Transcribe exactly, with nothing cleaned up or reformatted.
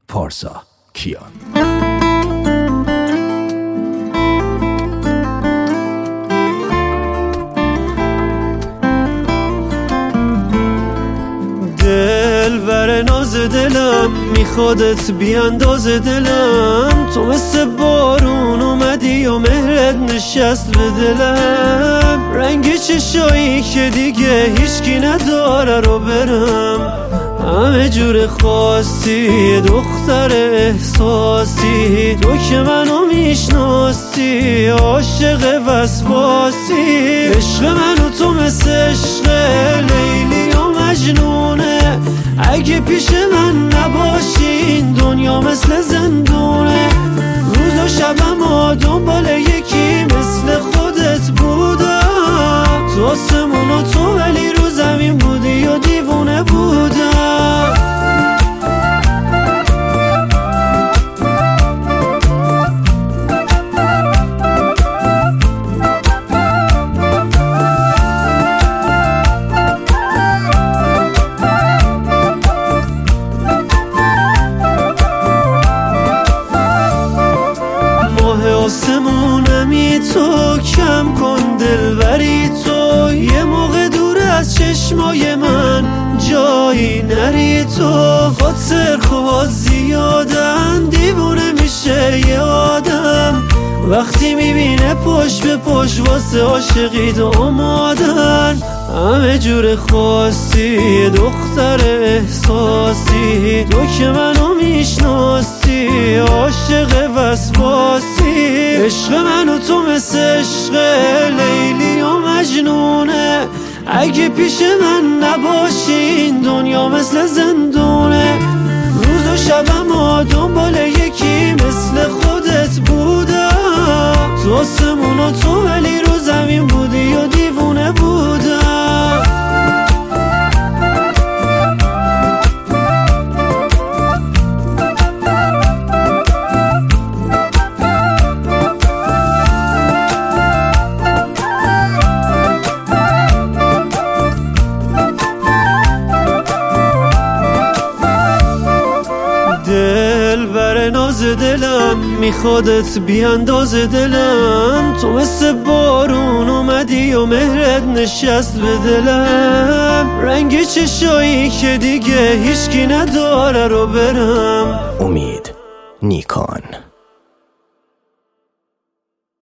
پارسا کیان. دل بر ناز دلم میخوادت بیانداز دلم، تو مثل بارون اومدی و مهرت نشست به دلم. رنگ چشایی که دیگه هیچکی نداره رو برم، همه جور خواستی دختر احساسی، تو که منو میشناسی عاشق وسواسی. عشق منو تو مثل عشق لیلی و مجنونه، اگه پیش من نباشین دنیا مثل زندونه. روز و شبم ها دنبال یکی مثل خودت بودم، تو آسمون و تو ولی رو زمین بودی و دیوونه بودم. آسمونمی تو کم کن دلبری تو، یه موقع دور از چشمای من جایی نری تو. خاطر خواه زیادن دیوونه میشه یه آدم، وقتی میبینه پشت به پشت واسه عاشقی تو آمادن. همه جور خواستی دختر احساسی، تو که منو میشناسی عاشق وسواسی. عشق منو تو مثل عشق لیلی و مجنونه، اگه پیش من نباشین دنیا مثل زندونه. روز و شبم ها دنبال یکی مثل خودت بودم، تو آسمون و تو ولی رو زمین بودی و دیوونه بودم. دل بر ناز دلم میخوادت بیانداز دلم، تو مثل بارون اومدی و مهرت نشست به دلم. رنگ چشایی که دیگه هیچکی نداره رو برم. امید نیکان.